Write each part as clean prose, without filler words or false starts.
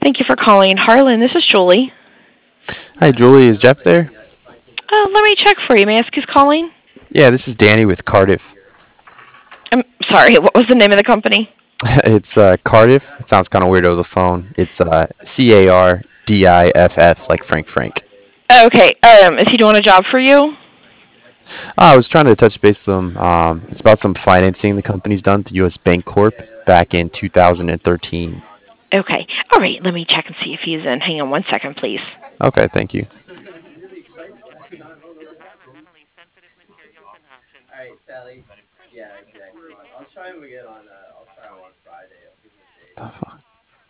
Thank you for calling Harlan. This is Julie. Hi, Julie. Is Jeff there? Let me check for you. May I ask who's calling? Yeah, this is Danny with Cardiff. I'm sorry. What was the name of the company? It's Cardiff. It sounds kind of weird over the phone. It's Cardiff, like Frank. Okay. Is he doing a job for you? I was trying to touch base with him. It's about some financing the company's done to U.S. Bank Corp back in 2013. Okay. All right. Let me check and see if he's in. Hang on one second, please. Okay, thank you. The fuck?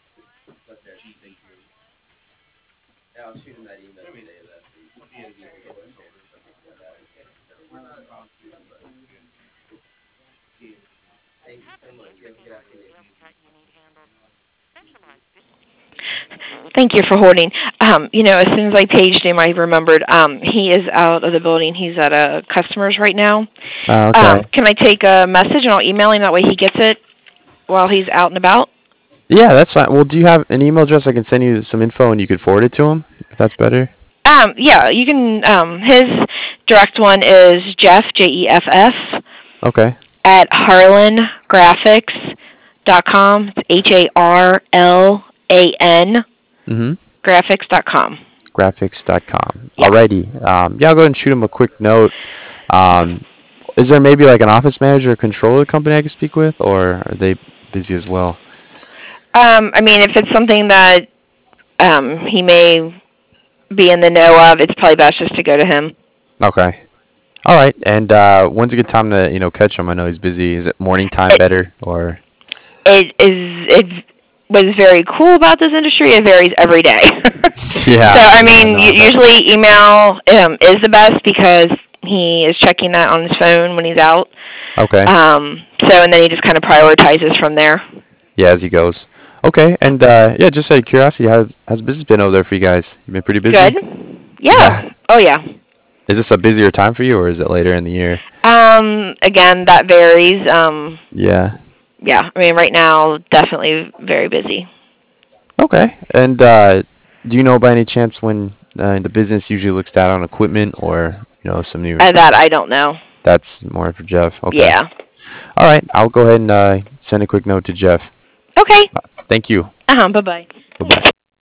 Thank you for holding. As soon as I paged him, I remembered he is out of the building. He's at a customer's right now. Okay. Can I take a message and I'll email him? That way he gets it while he's out and about. Yeah, that's fine. Well, do you have an email address I can send you some info and you could forward it to him? If that's better. Yeah, you can. His direct one is Jeff Jeff Okay. at harlangraphics.com. It's HARLAN Mm-hmm. graphics.com. Graphics.com. Yeah. Alrighty. Yeah, I'll go ahead and shoot him a quick note. Um, is there maybe like an office manager or controller company I could speak with, or are they busy as well? If it's something that he may be in the know of, it's probably best just to go to him. Okay. All right. And when's a good time to catch him? I know he's busy. Is it morning time It better or? it was very cool about this industry. It varies every day. So Yeah. Yeah. No, I bet. usually email is the best because he is checking that on his phone when he's out. Okay. And then he just kind of prioritizes from there. Yeah, as he goes. Okay. And yeah, just out of curiosity, how's business been over there for you guys? You been pretty Good. busy? Yeah. Yeah. Oh yeah. Is this a busier time for you, or is it later in the year? Again, that varies. Yeah. Yeah. Right now, definitely very busy. Okay. And do you know by any chance when the business usually looks down on equipment or some new? That I don't know. That's more for Jeff. Okay. Yeah. All right. I'll go ahead and send a quick note to Jeff. Okay. Thank you. Bye bye.